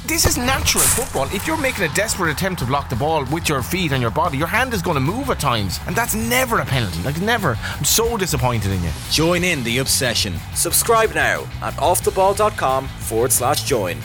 this is natural football. If you're making a desperate attempt to block the ball with your feet and your body, your hand is going to move at times, and that's never a penalty. Like, never. I'm so disappointed in you. Join in the obsession. Subscribe now at offtheball.com/join.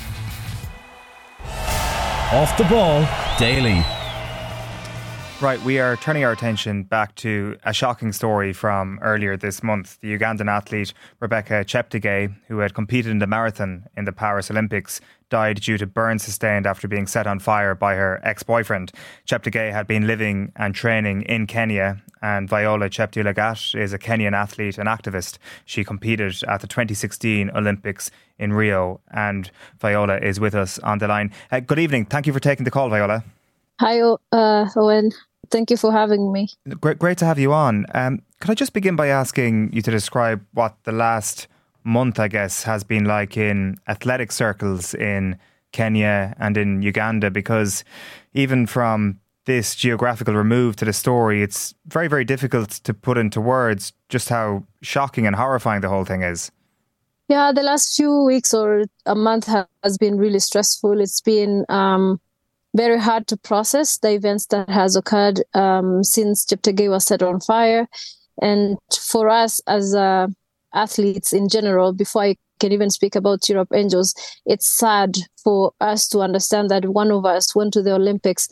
Off the Ball Daily. Right, we are turning our attention back to a shocking story from earlier this month. The Ugandan athlete Rebecca Cheptegei, who had competed in the marathon in the Paris Olympics, died due to burns sustained after being set on fire by her ex-boyfriend. Cheptegei had been living and training in Kenya, and Viola Cheptegei is a Kenyan athlete and activist. She competed at the 2016 Olympics in Rio, and Viola is with us on the line. Good evening. Thank you for taking the call, Viola. Hi, Owen. Thank you for having me. Great to have you on. Could I just begin by asking you to describe what the last month, I guess, has been like in athletic circles in Kenya and in Uganda? Because even from this geographical remove to the story, it's very, very difficult to put into words just how shocking and horrifying the whole thing is. Yeah, the last few weeks or a month has been really stressful. It's been very hard to process the events that has occurred since Cheptegei was set on fire. And for us as athletes in general, before I can even speak about Tirop Angels, it's sad for us to understand that one of us went to the Olympics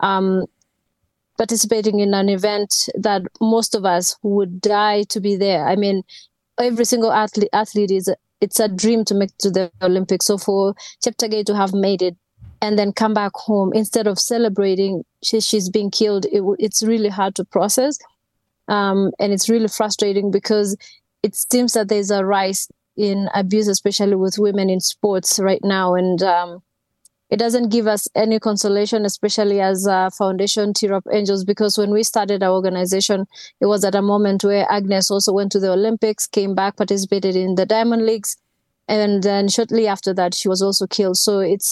participating in an event that most of us would die to be there. I mean, every single athlete it's a dream to make to the Olympics. So for Cheptegei to have made it and then come back home, instead of celebrating, she's being killed, it's really hard to process. And it's really frustrating because it seems that there's a rise in abuse, especially with women in sports right now. And it doesn't give us any consolation, especially as a foundation, Tirop Angels, because when we started our organization, it was at a moment where Agnes also went to the Olympics, came back, participated in the Diamond Leagues. And then shortly after that, she was also killed. So it's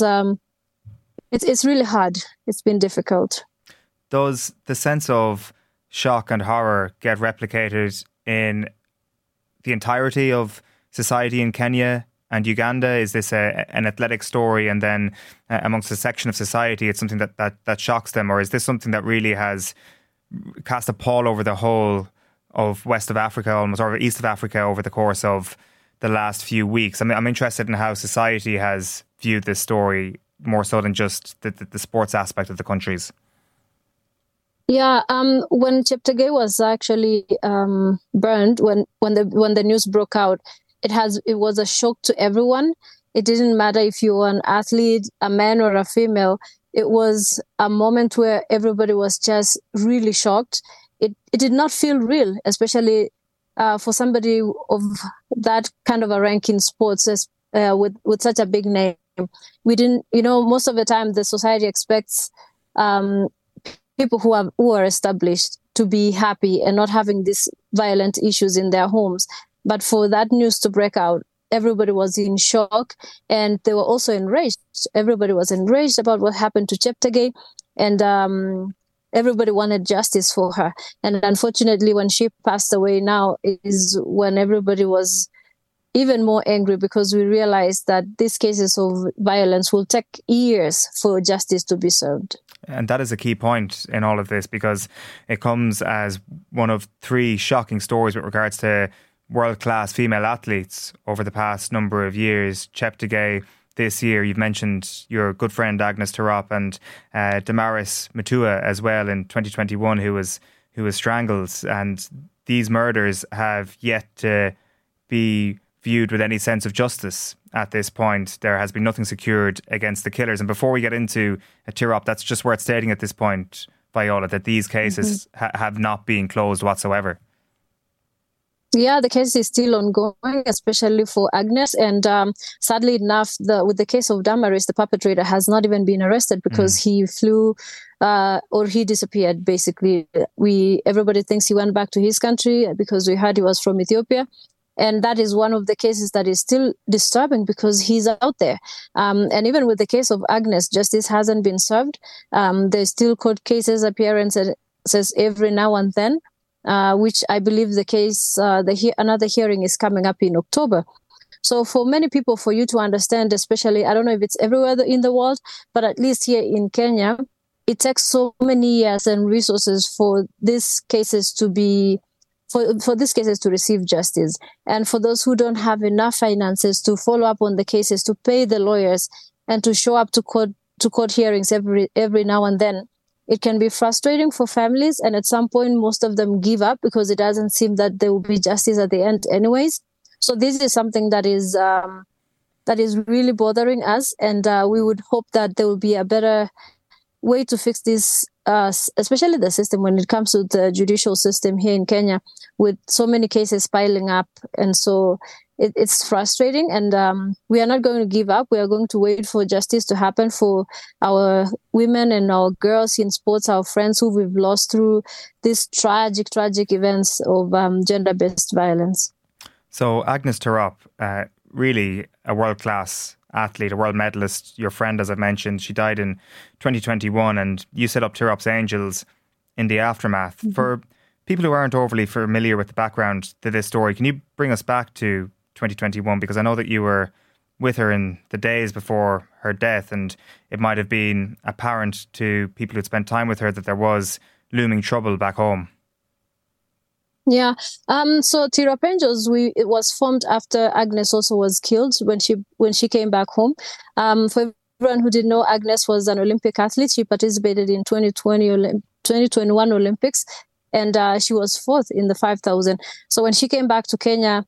really hard. It's been difficult. Does the sense of shock and horror get replicated in the entirety of society in Kenya and Uganda? Is this an athletic story, and then amongst a section of society it's something that shocks them? Or is this something that really has cast a pall over the whole of west of Africa, almost, or east of Africa, over the course of the last few weeks? I mean, I'm interested in how society has viewed this story, more so than just the sports aspect of the countries. Yeah, when Cheptegei was actually burned, when the news broke out, it was a shock to everyone. It didn't matter if you were an athlete, a man or a female. It was a moment where everybody was just really shocked. It did not feel real, especially for somebody of that kind of a rank in sports with such a big name. We didn't, most of the time the society expects people who are established to be happy and not having these violent issues in their homes. But for that news to break out, everybody was in shock, and they were also enraged. Everybody was enraged about what happened to Cheptegei, and everybody wanted justice for her. And unfortunately, when she passed away now is when everybody was even more angry, because we realized that these cases of violence will take years for justice to be served. And that is a key point in all of this, because it comes as one of three shocking stories with regards to world-class female athletes over the past number of years. Cheptegei this year, you've mentioned your good friend Agnes Tirop, and Damaris Mutua as well in 2021, who was strangled. And these murders have yet to be viewed with any sense of justice at this point. There has been nothing secured against the killers. And before we get into Tirop, that's just worth stating at this point, Viola, that these cases have not been closed whatsoever. Yeah, the case is still ongoing, especially for Agnes. And sadly enough, with the case of Damaris, the perpetrator has not even been arrested because he flew or he disappeared, basically. Everybody thinks he went back to his country because we heard he was from Ethiopia. And that is one of the cases that is still disturbing because he's out there. And even with the case of Agnes, justice hasn't been served. There's still court cases, appearances every now and then, which I believe the case, another hearing is coming up in October. So for many people, for you to understand, especially, I don't know if it's everywhere in the world, but at least here in Kenya, it takes so many years and resources for these cases to be, for these cases to receive justice. And for those who don't have enough finances to follow up on the cases, to pay the lawyers, and to show up to court hearings every now and then, it can be frustrating for families. And at some point, most of them give up because it doesn't seem that there will be justice at the end anyways. So this is something that is really bothering us, and we would hope that there will be a better way to fix this, especially the system when it comes to the judicial system here in Kenya, with so many cases piling up. And so it's frustrating, and we are not going to give up. We are going to wait for justice to happen for our women and our girls in sports, our friends who we've lost through these tragic events of gender-based violence. So Agnes Tirop, really a world-class athlete, a world medalist, your friend, as I've mentioned, she died in 2021, and you set up Tirop's Angels in the aftermath. Mm-hmm. For people who aren't overly familiar with the background to this story, can you bring us back to 2021? Because I know that you were with her in the days before her death, and it might have been apparent to people who'd spent time with her that there was looming trouble back home. Yeah. So Tirop Angels, it was formed after Agnes also was killed when she came back home. For everyone who didn't know, Agnes was an Olympic athlete. She participated in 2021 Olympics, and she was fourth in the 5,000. So when she came back to Kenya,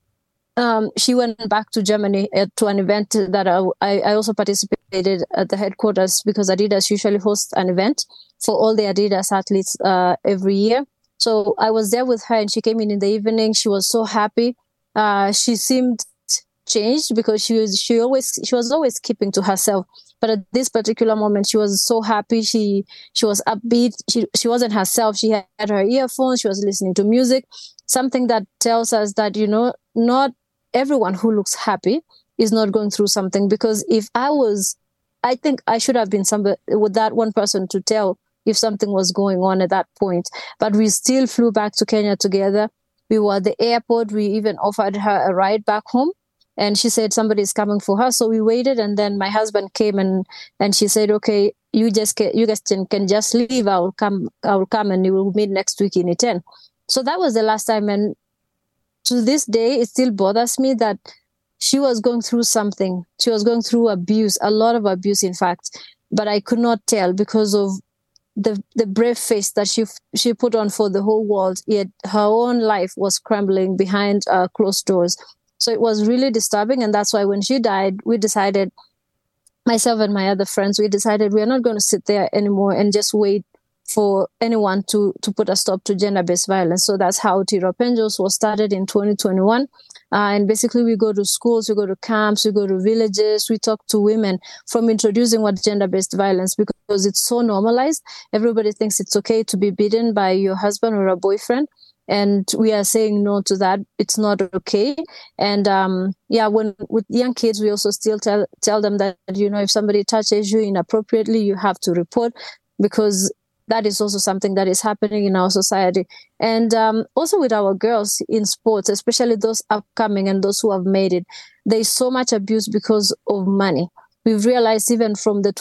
she went back to Germany to an event that I also participated at the headquarters, because Adidas usually hosts an event for all the Adidas athletes every year. So I was there with her, and she came in the evening. She was so happy. She seemed changed because she was always keeping to herself. But at this particular moment, she was so happy. She was upbeat. She wasn't herself. She had her earphones. She was listening to music. Something that tells us that, not everyone who looks happy is not going through something. Because if I think I should have been somebody with that one person to tell if something was going on at that point. But we still flew back to Kenya together. We were at the airport. We even offered her a ride back home. And she said somebody's coming for her. So we waited, and then my husband came and she said, okay, you guys can just leave. I'll come and we will meet next week in Iten. So that was the last time. And to this day, it still bothers me that she was going through something. She was going through abuse, a lot of abuse, in fact. But I could not tell because of the brave face that she put on for the whole world, yet her own life was crumbling behind closed doors. So it was really disturbing, and that's why when she died, we decided, myself and my other friends, we decided we are not going to sit there anymore and just wait for anyone to put a stop to gender-based violence. So that's how Tirop Angels was started in 2021. And basically we go to schools, we go to camps, we go to villages, we talk to women from introducing what gender-based violence, because it's so normalized. Everybody thinks it's okay to be beaten by your husband or a boyfriend. And we are saying no to that. It's not okay. And when with young kids, we also still tell them that, if somebody touches you inappropriately, you have to report, because that is also something that is happening in our society. And also with our girls in sports, especially those upcoming and those who have made it, there is so much abuse because of money. We've realized even from the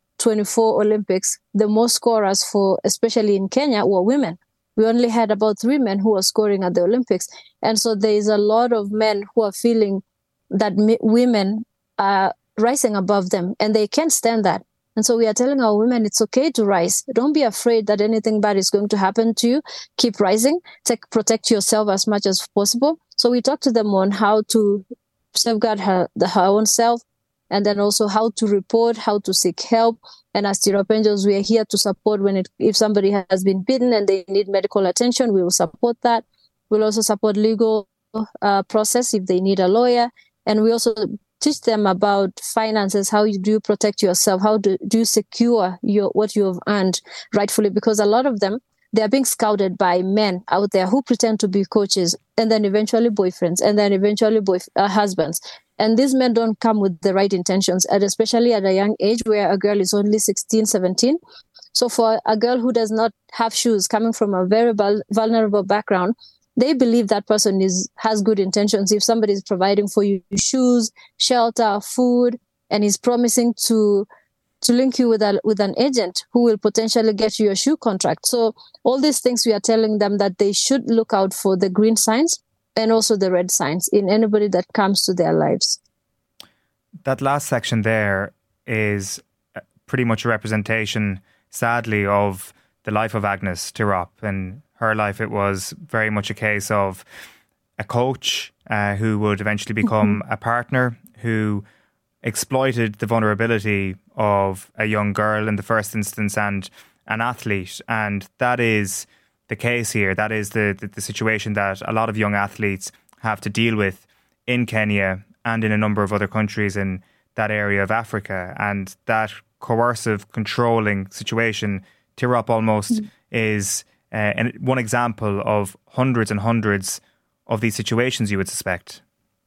2024 Olympics, the most scorers especially in Kenya, were women. We only had about 3 men who were scoring at the Olympics. And so there is a lot of men who are feeling that women are rising above them, and they can't stand that. And so we are telling our women, it's okay to rise. Don't be afraid that anything bad is going to happen to you. Keep rising. Protect yourself as much as possible. So we talk to them on how to safeguard her own self, and then also how to report, how to seek help. And as Tirop Angels, we are here to support if somebody has been beaten and they need medical attention, we will support that. We'll also support legal process if they need a lawyer. And we also teach them about finances. How do you protect yourself? How do you secure what you have earned rightfully? Because a lot of them, they are being scouted by men out there who pretend to be coaches, and then eventually boyfriends, and then eventually husbands. And these men don't come with the right intentions, and especially at a young age where a girl is only 16, 17. So for a girl who does not have shoes, coming from a very vulnerable background, they believe that person has good intentions. If somebody is providing for you shoes, shelter, food, and is promising to link you with an agent who will potentially get you a shoe contract. So all these things, we are telling them that they should look out for the green signs and also the red signs in anybody that comes to their lives. That last section there is pretty much a representation, sadly, of the life of Agnes Tirop. In her life, it was very much a case of a coach who would eventually become a partner, who exploited the vulnerability of a young girl in the first instance and an athlete. And that is the case here. That is the situation that a lot of young athletes have to deal with in Kenya and in a number of other countries in that area of Africa. And that coercive, controlling situation, Tirop almost, is one example of hundreds and hundreds of these situations, you would suspect.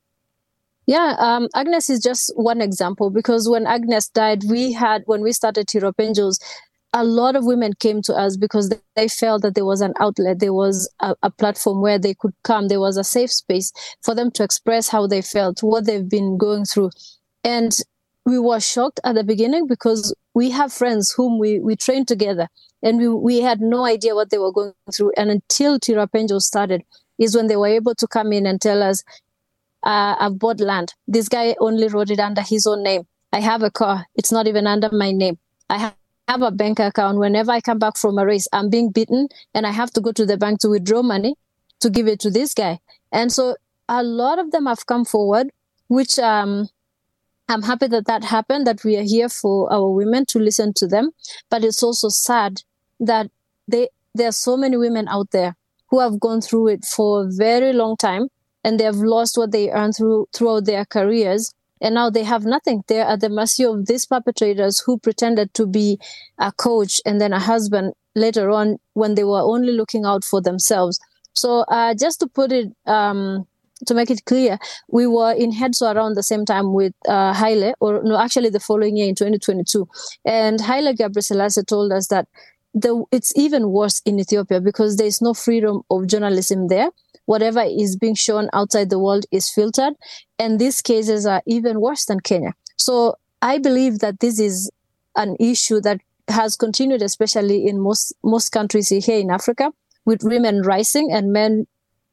Yeah, Agnes is just one example, because when Agnes died, when we started Tirop Angels, a lot of women came to us because they felt that there was an outlet, there was a platform where they could come, there was a safe space for them to express how they felt, what they've been going through. And we were shocked at the beginning because we have friends whom we trained together, and we had no idea what they were going through. And until Tirop Angels started is when they were able to come in and tell us, I've bought land. This guy only wrote it under his own name. I have a car. It's not even under my name. I have a bank account. Whenever I come back from a race, I'm being beaten and I have to go to the bank to withdraw money to give it to this guy. And so a lot of them have come forward, which I'm happy that happened, that we are here for our women to listen to them. But it's also sad that there are so many women out there who have gone through it for a very long time, and they have lost what they earned throughout their careers. And now they have nothing. They're at the mercy of these perpetrators who pretended to be a coach and then a husband later on when they were only looking out for themselves. So just to put it, to make it clear, we were in Hedzo around the same time with Haile, or no, actually the following year in 2022. And Haile Gebrselassie told us that it's even worse in Ethiopia because there's no freedom of journalism there. Whatever is being shown outside the world is filtered. And these cases are even worse than Kenya. So I believe that this is an issue that has continued, especially in most countries here in Africa, with women rising and men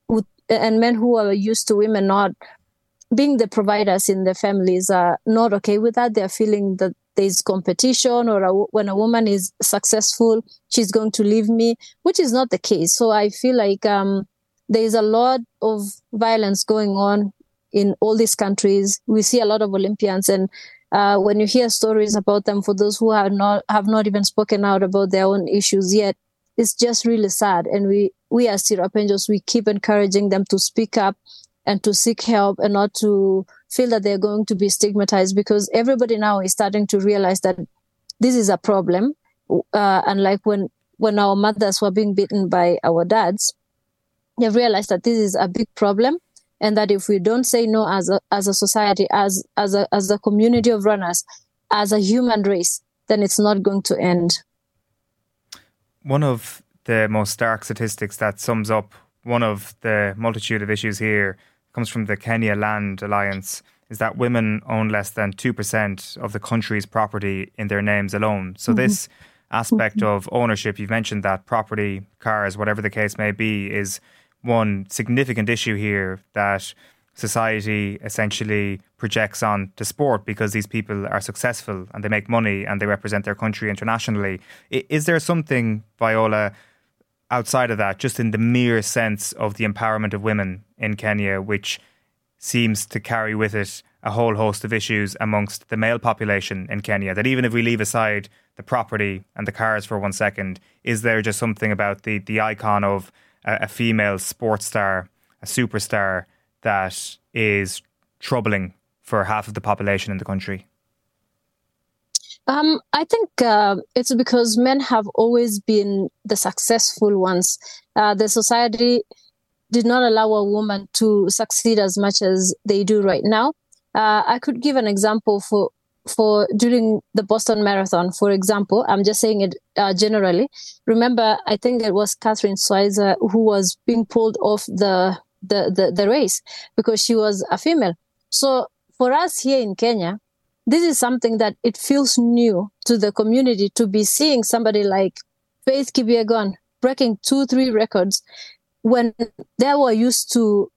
who are used to women not being the providers in their families are not okay with that. They're feeling that there's competition, or when a woman is successful, she's going to leave me, which is not the case. So I feel like there's a lot of violence going on in all these countries. We see a lot of Olympians, and when you hear stories about them, for those who have not even spoken out about their own issues yet, it's just really sad. And we as Tirop Angels, we keep encouraging them to speak up and to seek help and not to feel that they're going to be stigmatized, because everybody now is starting to realize that this is a problem. And like when our mothers were being beaten by our dads, they've realized that this is a big problem, and that if we don't say no as a society, as a community of runners, as a human race, then it's not going to end. One of the most stark statistics that sums up one of the multitude of issues here comes from the Kenya Land Alliance, is that women own less than 2% of the country's property in their names alone. So this aspect of ownership, you've mentioned that property, cars, whatever the case may be, is one significant issue here that society essentially projects on to sport because these people are successful and they make money and they represent their country internationally. Is there something, Viola, outside of that, just in the mere sense of the empowerment of women in Kenya, which seems to carry with it a whole host of issues amongst the male population in Kenya, that even if we leave aside the property and the cars for 1 second, is there just something about the icon of a female sports star, a superstar, that is troubling for half of the population in the country? I think it's because men have always been the successful ones. The society did not allow a woman to succeed as much as they do right now. I could give an example for during the Boston Marathon, for example, I'm just saying it generally. Remember, I think it was Catherine Switzer who was being pulled off the race because she was a female. So for us here in Kenya, this is something that it feels new to the community to be seeing somebody like Faith Kipyegon breaking 2-3 records when they were used to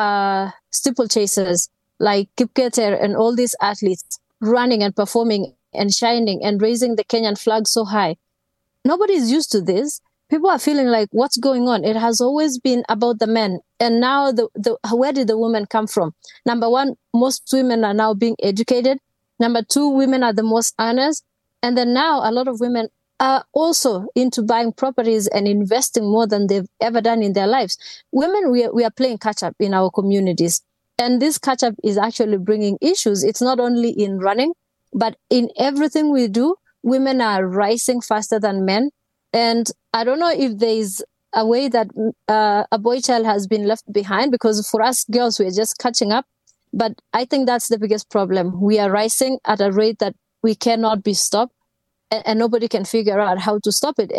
steeplechasers like Kipketer and all these athletes running and performing and shining and raising the Kenyan flag so high. Nobody's used to this. People are feeling like, what's going on? It has always been about the men. And now where did the women come from? Number one, most women are now being educated. Number two, women are the most earners. And then now a lot of women are also into buying properties and investing more than they've ever done in their lives. Women, we are playing catch up in our communities. And this catch up is actually bringing issues. It's not only in running, but in everything we do, women are rising faster than men. And I don't know if there's a way that a boy child has been left behind, because for us girls, we're just catching up. But I think that's the biggest problem. We are rising at a rate that we cannot be stopped, and nobody can figure out how to stop it.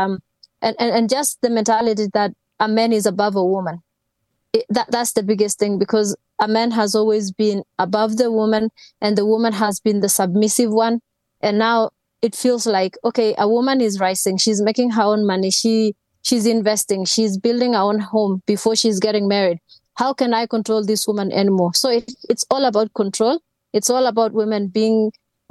And just the mentality that a man is above a woman. That's the biggest thing, because a man has always been above the woman and the woman has been the submissive one. And now it feels like, okay, a woman is rising. She's making her own money. She's investing. She's building her own home before she's getting married. How can I control this woman anymore? So it's all about control. It's all about women being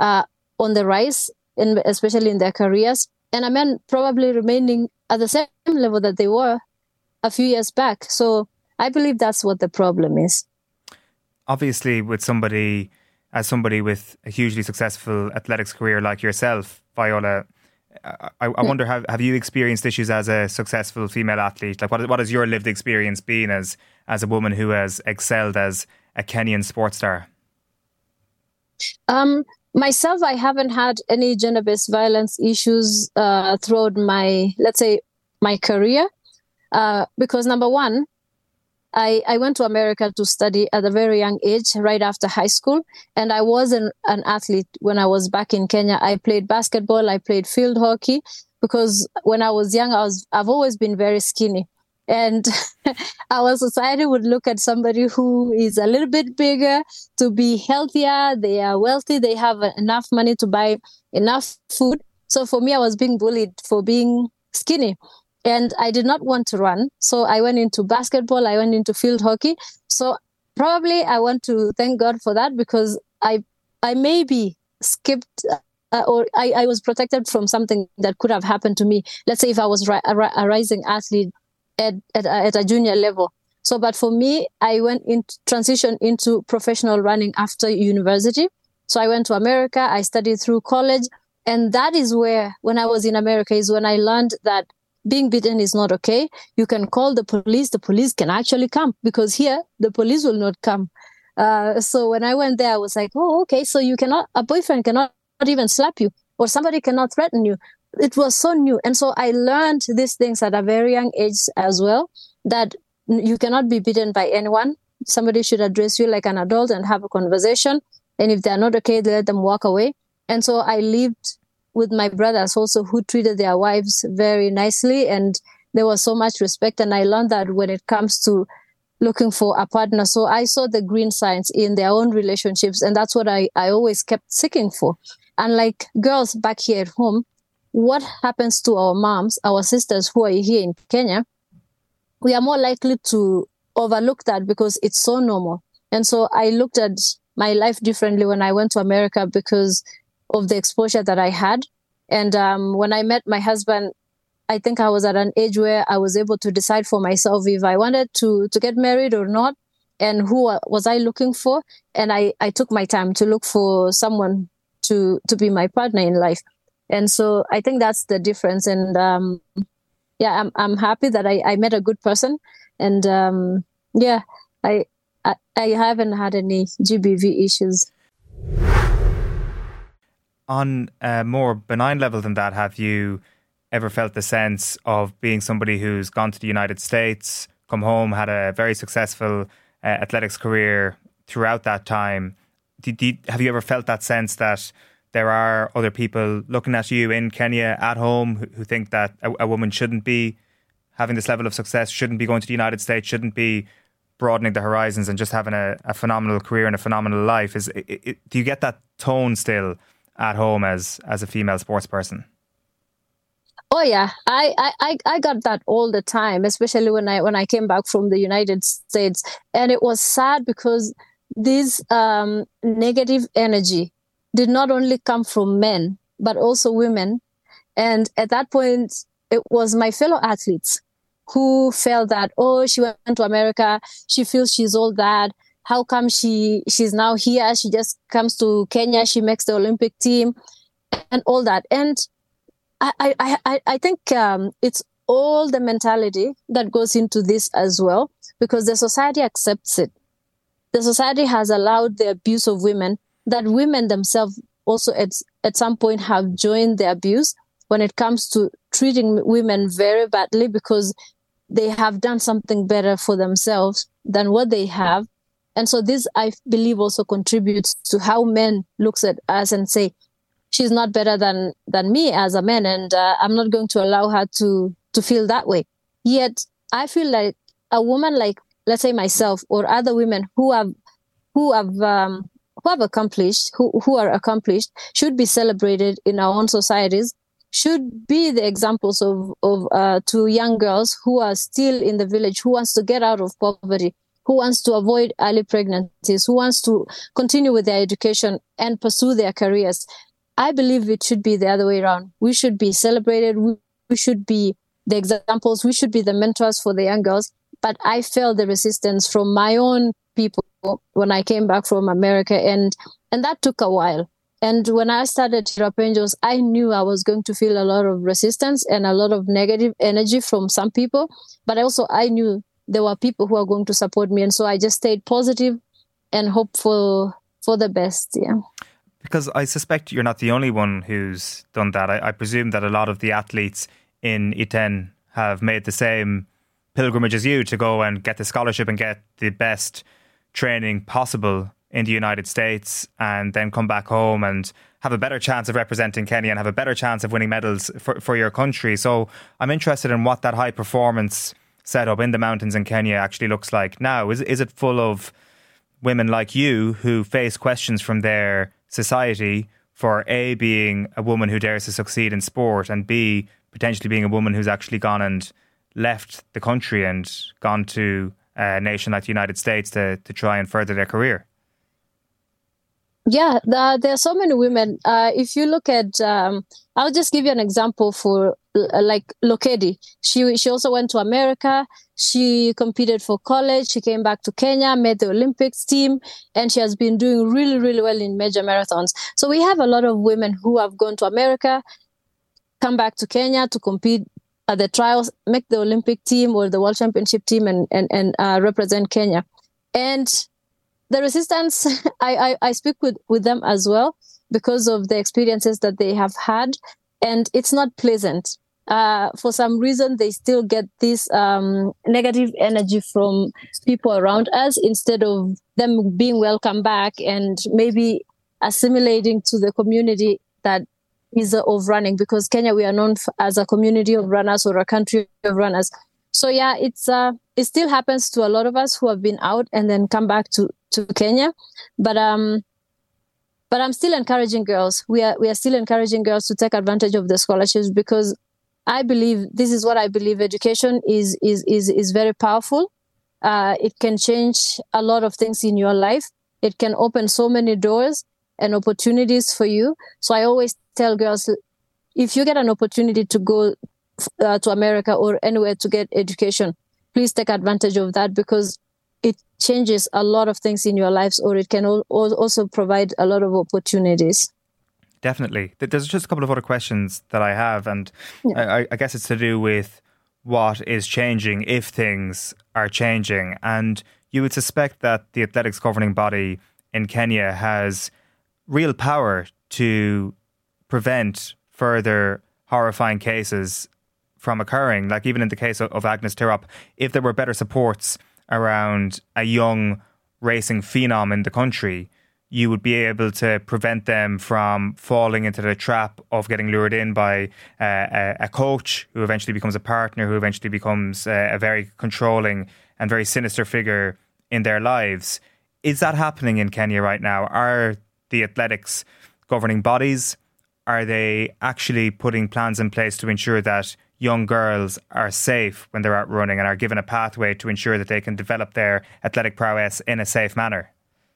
on the rise, especially in their careers. And a man probably remaining at the same level that they were a few years back. So I believe that's what the problem is. Obviously, with somebody with a hugely successful athletics career like yourself, Viola, I wonder, have you experienced issues as a successful female athlete? Like, what has your lived experience been as a woman who has excelled as a Kenyan sports star? Myself, I haven't had any gender-based violence issues throughout my career, because number one, I went to America to study at a very young age, right after high school. And I wasn't an athlete when I was back in Kenya. I played basketball, I played field hockey, because when I was young, I've always been very skinny. And our society would look at somebody who is a little bit bigger to be healthier. They are wealthy. They have enough money to buy enough food. So for me, I was being bullied for being skinny. And I did not want to run. So I went into basketball. I went into field hockey. So probably I want to thank God for that, because I maybe skipped or I was protected from something that could have happened to me. Let's say if I was a rising athlete at a junior level. So, but for me, I went into transition into professional running after university. So I went to America. I studied through college. And that is where, when I was in America, is when I learned that being beaten is not okay. You can call the police. The police can actually come, because here the police will not come. So when I went there, I was like, oh, okay. So a boyfriend cannot even slap you, or somebody cannot threaten you. It was so new. And so I learned these things at a very young age as well, that you cannot be beaten by anyone. Somebody should address you like an adult and have a conversation. And if they're not okay, let them walk away. And so I lived with my brothers also, who treated their wives very nicely, and there was so much respect. And I learned that when it comes to looking for a partner. So I saw the green signs in their own relationships, and that's what I always kept seeking for. Unlike girls back here at home, what happens to our moms, our sisters who are here in Kenya, we are more likely to overlook that because it's so normal. And so I looked at my life differently when I went to America because of the exposure that I had. And when I met my husband, I think I was at an age where I was able to decide for myself if I wanted to get married or not, and who was I looking for. And I took my time to look for someone to be my partner in life. And so I think that's the difference. And I'm happy that I met a good person. And I haven't had any GBV issues. On a more benign level than that, have you ever felt the sense of being somebody who's gone to the United States, come home, had a very successful athletics career throughout that time, have you ever felt that sense that there are other people looking at you in Kenya at home who think that a woman shouldn't be having this level of success, shouldn't be going to the United States, shouldn't be broadening the horizons and just having a phenomenal career and a phenomenal life? Do you get that tone still at home as a female sports person? Oh yeah, I got that all the time, especially when I came back from the United States, and it was sad because this negative energy did not only come from men but also women, and at that point it was my fellow athletes who felt that, oh, she went to America, she feels she's all that. How come she's now here? She just comes to Kenya, she makes the Olympic team, and all that. And I think it's all the mentality that goes into this as well, because the society accepts it. The society has allowed the abuse of women, that women themselves also at some point have joined the abuse when it comes to treating women very badly because they have done something better for themselves than what they have. And so this, I believe, also contributes to how men looks at us and say, she's not better than me as a man, and I'm not going to allow her to feel that way. Yet I feel like a woman like, let's say myself or other women who are accomplished should be celebrated in our own societies, should be the examples of to young girls who are still in the village, who wants to get out of poverty, who wants to avoid early pregnancies, who wants to continue with their education and pursue their careers. I believe it should be the other way around. We should be celebrated. We should be the examples. We should be the mentors for the young girls. But I felt the resistance from my own people when I came back from America, and that took a while. And when I started Tirop Angels, I knew I was going to feel a lot of resistance and a lot of negative energy from some people. But also I knew there were people who are going to support me. And so I just stayed positive and hopeful for the best. Yeah. Because I suspect you're not the only one who's done that. I presume that a lot of the athletes in Iten have made the same pilgrimage as you to go and get the scholarship and get the best training possible in the United States, and then come back home and have a better chance of representing Kenya and have a better chance of winning medals for your country. So I'm interested in what that high performance setup in the mountains in Kenya actually looks like now. Is it full of women like you who face questions from their society for A, being a woman who dares to succeed in sport, and B, potentially being a woman who's actually gone and left the country and gone to a nation like the United States to try and further their career? Yeah, there are so many women. If you look at, I'll just give you an example for like Lokedi. She also went to America. She competed for college. She came back to Kenya, made the Olympics team, and she has been doing really, really well in major marathons. So we have a lot of women who have gone to America, come back to Kenya to compete at the trials, make the Olympic team or the World Championship team and represent Kenya. And the resistance, I speak with them as well because of the experiences that they have had, and it's not pleasant. For some reason, they still get this negative energy from people around us instead of them being welcome back and maybe assimilating to the community that is of running, because Kenya, we are known as a community of runners or a country of runners. So yeah, it still happens to a lot of us who have been out and then come back to Kenya. But I'm still encouraging girls. We are still encouraging girls to take advantage of the scholarships, because I believe, this is what I believe, education is very powerful. It can change a lot of things in your life. It can open so many doors and opportunities for you. So I always tell girls, if you get an opportunity to go to America or anywhere to get education, please take advantage of that, because it changes a lot of things in your lives, or it can also provide a lot of opportunities. Definitely. There's just a couple of other questions that I have, and yeah. I guess it's to do with what is changing, if things are changing. And you would suspect that the athletics governing body in Kenya has real power to prevent further horrifying cases from occurring. Like even in the case of Agnes Tirop, if there were better supports around a young racing phenom in the country, you would be able to prevent them from falling into the trap of getting lured in by a coach who eventually becomes a partner, who eventually becomes a very controlling and very sinister figure in their lives. Is that happening in Kenya right now? Are the athletics governing bodies, are they actually putting plans in place to ensure that young girls are safe when they're out running and are given a pathway to ensure that they can develop their athletic prowess in a safe manner?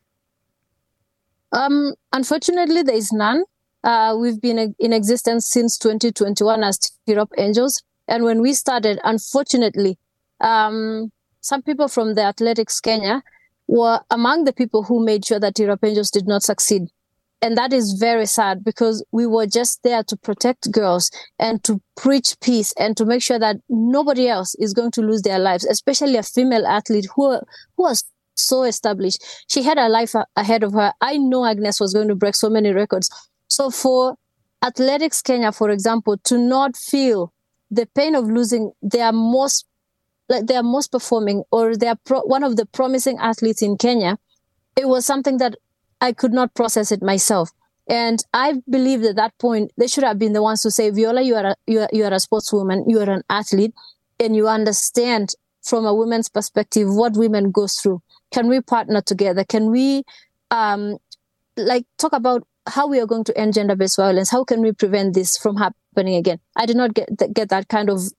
Unfortunately, there is none. We've been in existence since 2021 as Tirop Angels. And when we started, unfortunately, some people from the Athletics Kenya were among the people who made sure that Tirop Angels did not succeed. And that is very sad, because we were just there to protect girls and to preach peace and to make sure that nobody else is going to lose their lives, especially a female athlete who was so established. She had a life ahead of her. I know Agnes was going to break so many records. So for Athletics Kenya, for example, to not feel the pain of losing their most performing or one of the promising athletes in Kenya, it was something that I could not process it myself. And I believe at that point, they should have been the ones to say, Viola, you are a sportswoman, you are an athlete, and you understand from a woman's perspective what women go through. Can we partner together? Can we talk about how we are going to end gender-based violence? How can we prevent this from happening again? I did not get that kind of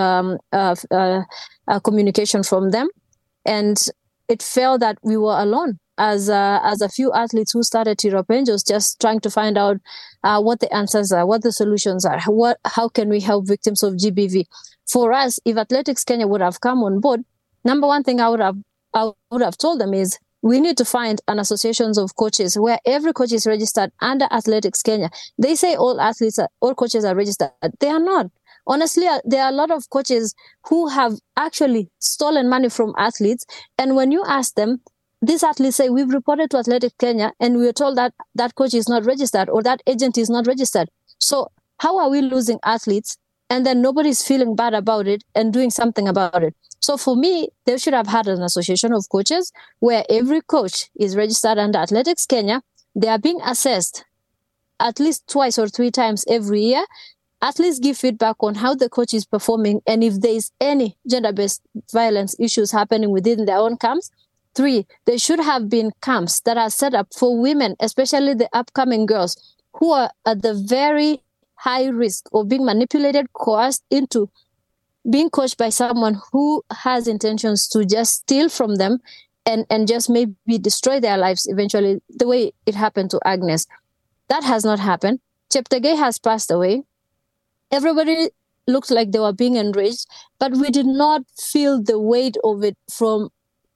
communication from them. And it felt that we were alone as a few athletes who started Tirop Angels, just trying to find out what the answers are, what the solutions are, how can we help victims of GBV. For us, if Athletics Kenya would have come on board, number one thing I would have told them is, we need to find an association of coaches where every coach is registered under Athletics Kenya. They say all coaches are registered. They are not. Honestly, there are a lot of coaches who have actually stolen money from athletes. And when you ask them, these athletes say, we've reported to Athletics Kenya and we were told that that coach is not registered or that agent is not registered. So how are we losing athletes? And then nobody's feeling bad about it and doing something about it. So for me, they should have had an association of coaches where every coach is registered under Athletics Kenya. They are being assessed at least twice or three times every year. Athletes give feedback on how the coach is performing and if there is any gender-based violence issues happening within their own camps. 3, there should have been camps that are set up for women, especially the upcoming girls who are at the very high risk of being manipulated, coerced into being coached by someone who has intentions to just steal from them and just maybe destroy their lives eventually, the way it happened to Agnes. That has not happened. Cheptegei has passed away. Everybody looked like they were being enraged, but we did not feel the weight of it from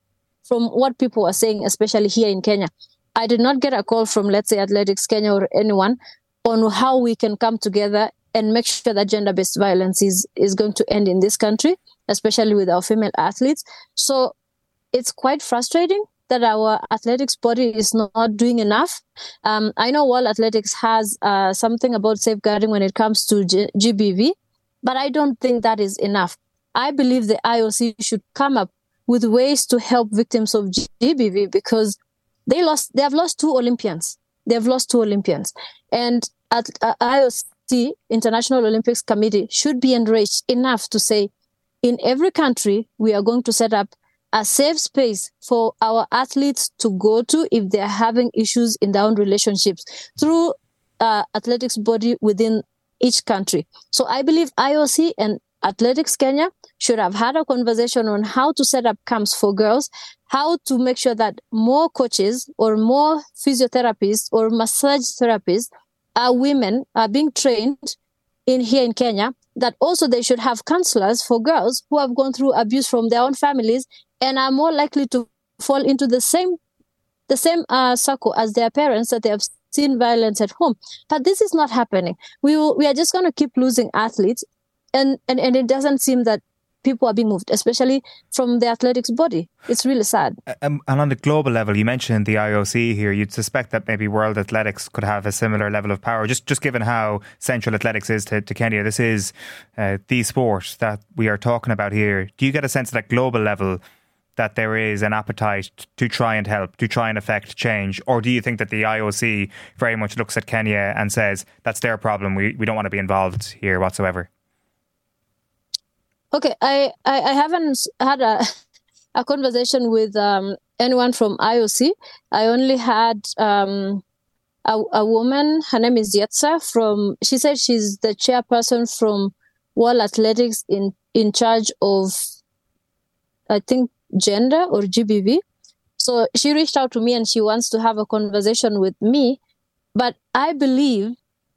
what people were saying, especially here in Kenya. I did not get a call from, let's say, Athletics Kenya or anyone on how we can come together and make sure that gender-based violence is going to end in this country, especially with our female athletes. So it's quite frustrating that our athletics body is not doing enough. I know World Athletics has something about safeguarding when it comes to GBV, but I don't think that is enough. I believe the IOC should come up with ways to help victims of GBV because they have lost two Olympians. And at IOC, International Olympics Committee, should be enraged enough to say, in every country, we are going to set up a safe space for our athletes to go to if they're having issues in their own relationships through athletics body within each country. So I believe IOC and Athletics Kenya should have had a conversation on how to set up camps for girls, how to make sure that more coaches or more physiotherapists or massage therapists are women are being trained here in Kenya, that also they should have counselors for girls who have gone through abuse from their own families and are more likely to fall into the same circle as their parents, that they have seen violence at home. But this is not happening. We are just going to keep losing athletes. And it doesn't seem that people are being moved, especially from the athletics body. It's really sad. And on the global level, you mentioned the IOC here. You'd suspect that maybe World Athletics could have a similar level of power, just given how central athletics is to Kenya. This is the sport that we are talking about here. Do you get a sense at that global level that there is an appetite to try and help, to try and affect change? Or do you think that the IOC very much looks at Kenya and says, that's their problem, we don't want to be involved here whatsoever? Okay, I haven't had a conversation with anyone from IOC. I only had a woman, her name is Yetsa, she said she's the chairperson from World Athletics in charge of, I think, gender or GBV. So she reached out to me and she wants to have a conversation with me. But I believe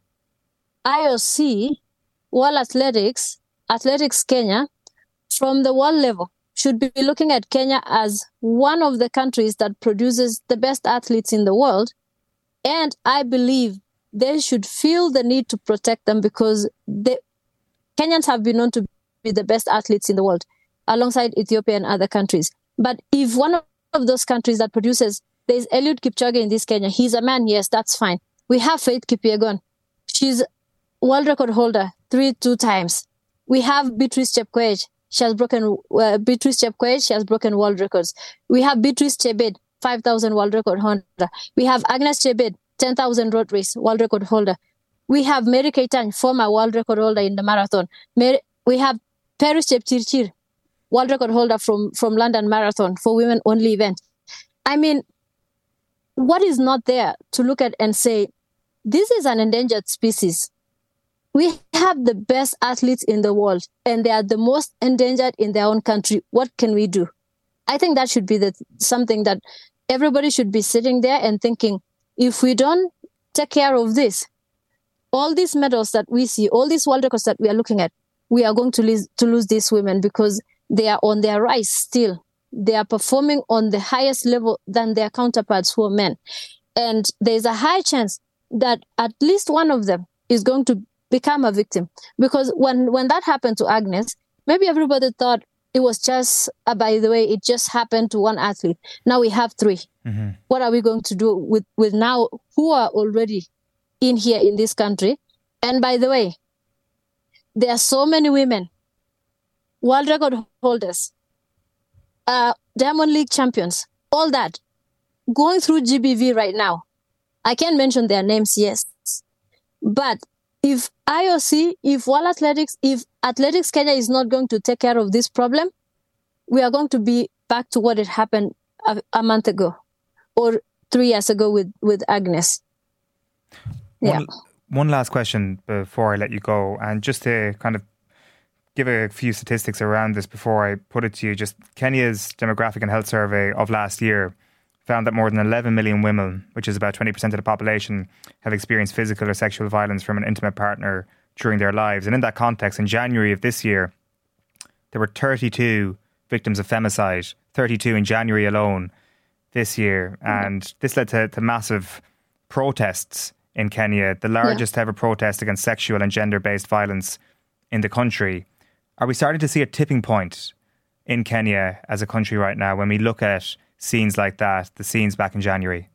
IOC, World Athletics Kenya, from the world level, should be looking at Kenya as one of the countries that produces the best athletes in the world. And I believe they should feel the need to protect them because Kenyans have been known to be the best athletes in the world, alongside Ethiopia and other countries. But if one of those countries that produces, there's Eliud Kipchoge in this Kenya, he's a man, yes, that's fine. We have Faith Kipyegon. She's world record holder 2 times. We have Beatrice Chepkoech. She has broken world records. We have Beatrice Chebet, 5,000 world record holder. We have Agnes Chebet, 10,000 road race world record holder. We have Mary Keitany, former world record holder in the marathon. We have Paris Chepchirchir, world record holder from London Marathon for women only event. I mean, what is not there to look at and say, this is an endangered species? We have the best athletes in the world, and they are the most endangered in their own country. What can we do? I think that should be something that everybody should be sitting there and thinking, if we don't take care of this, all these medals that we see, all these world records that we are looking at, we are going to lose these women because they are on their rise still. They are performing on the highest level than their counterparts who are men. And there's a high chance that at least one of them is going to become a victim. Because when that happened to Agnes, maybe everybody thought it was just, by the way, it just happened to one athlete. Now we have 3. Mm-hmm. What are we going to do with now who are already in here in this country? And by the way, there are so many women, world record holders, Diamond League champions, all that, going through GBV right now. I can't mention their names, yes. But if IOC, if World Athletics, if Athletics Kenya is not going to take care of this problem, we are going to be back to what had happened a month ago or 3 years ago with Agnes. Yeah. One last question before I let you go, and just to kind of give a few statistics around this before I put it to you. Just Kenya's Demographic and Health Survey of last year found that more than 11 million women, which is about 20% of the population, have experienced physical or sexual violence from an intimate partner during their lives. And in that context, in January of this year, there were 32 victims of femicide, 32 in January alone this year. And this led to massive protests in Kenya, the largest ever protest against sexual and gender-based violence in the country. Are we starting to see a tipping point in Kenya as a country right now when we look at scenes like that, the scenes back in January?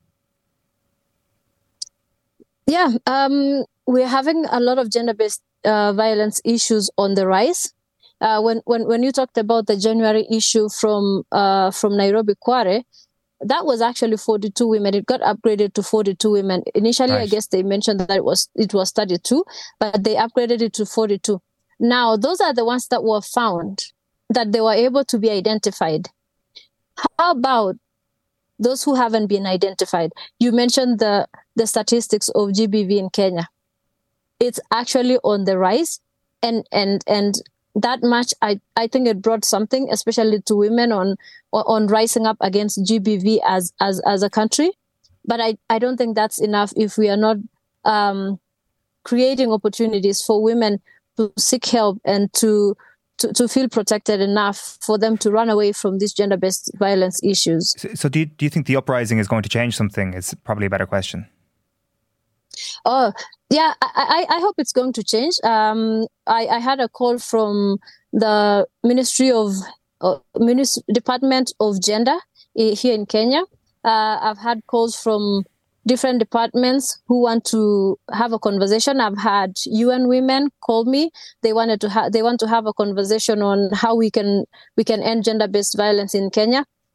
Yeah, we're having a lot of gender-based violence issues on the rise. When you talked about the January issue from Nairobi Kware, that was actually 42 women. It got upgraded to 42 women. Initially, right. I guess they mentioned that it was 32, but they upgraded it to 42. Now, those are the ones that were found, that they were able to be identified. How about those who haven't been identified? You mentioned the statistics of GBV in Kenya. It's actually on the rise, and that much, I think it brought something, especially to women on rising up against GBV as a country. But I don't think that's enough if we are not creating opportunities for women to seek help and to feel protected enough for them to run away from these gender-based violence issues. So do you think the uprising is going to change something? Is probably a better question. Oh, yeah, I hope it's going to change. I had a call from the Department of Gender here in Kenya. I've had calls from different departments who want to have a conversation. I've had UN Women call me. They want to have a conversation on how we can end gender-based violence in Kenya.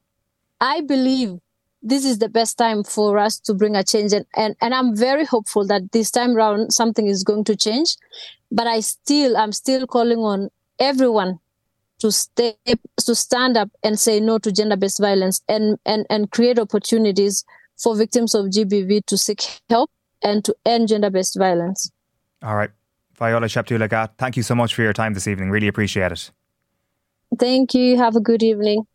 I believe this is the best time for us to bring a change. And I'm very hopeful that this time round something is going to change. But I'm still calling on everyone to stand up and say no to gender-based violence and create opportunities for victims of GBV to seek help and to end gender-based violence. All right. Viola Cheptoo-Lagat, thank you so much for your time this evening. Really appreciate it. Thank you. Have a good evening.